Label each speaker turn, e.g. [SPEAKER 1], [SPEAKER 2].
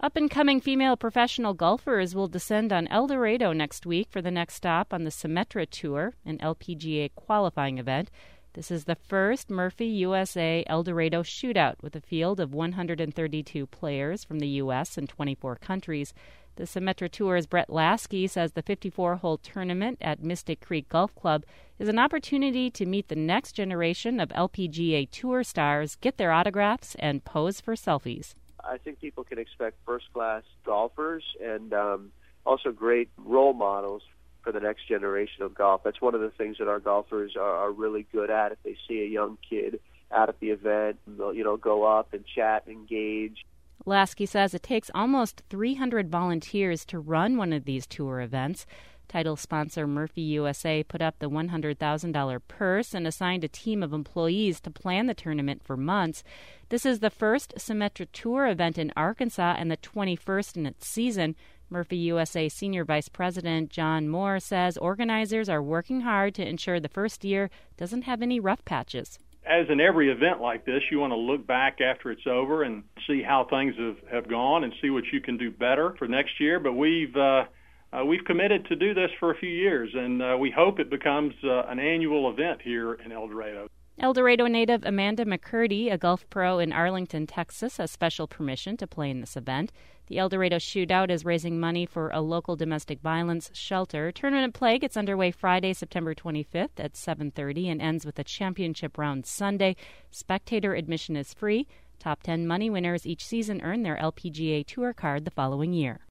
[SPEAKER 1] Up-and-coming female professional golfers will descend on El Dorado next week for the next stop on the Symetra Tour, an LPGA qualifying event. This is the first Murphy USA El Dorado shootout with a field of 132 players from the U.S. and 24 countries. The Symetra Tour's Brett Lasky says the 54-hole tournament at Mystic Creek Golf Club is an opportunity to meet the next generation of LPGA Tour stars, get their autographs, and pose for selfies.
[SPEAKER 2] I think people can expect first-class golfers and also great role models for the next generation of golf. That's one of the things that our golfers are really good at. If they see a young kid out at the event, they'll go up and chat and engage.
[SPEAKER 1] Lasky says it takes almost 300 volunteers to run one of these tour events. Title sponsor Murphy USA put up the $100,000 purse and assigned a team of employees to plan the tournament for months. This is the first Symetra Tour event in Arkansas and the 21st in its season. Murphy USA Senior Vice President John Moore says organizers are working hard to ensure the first year doesn't have any rough patches.
[SPEAKER 3] As in every event like this, you want to look back after it's over and see how things have gone and see what you can do better for next year. But we've committed to do this for a few years, and we hope it becomes an annual event here in El Dorado.
[SPEAKER 1] El Dorado native Amanda McCurdy, a golf pro in Arlington, Texas, has special permission to play in this event. The El Dorado Shootout is raising money for a local domestic violence shelter. Tournament play gets underway Friday, September 25th at 7:30 and ends with a championship round Sunday. Spectator admission is free. Top 10 money winners each season earn their LPGA Tour card the following year.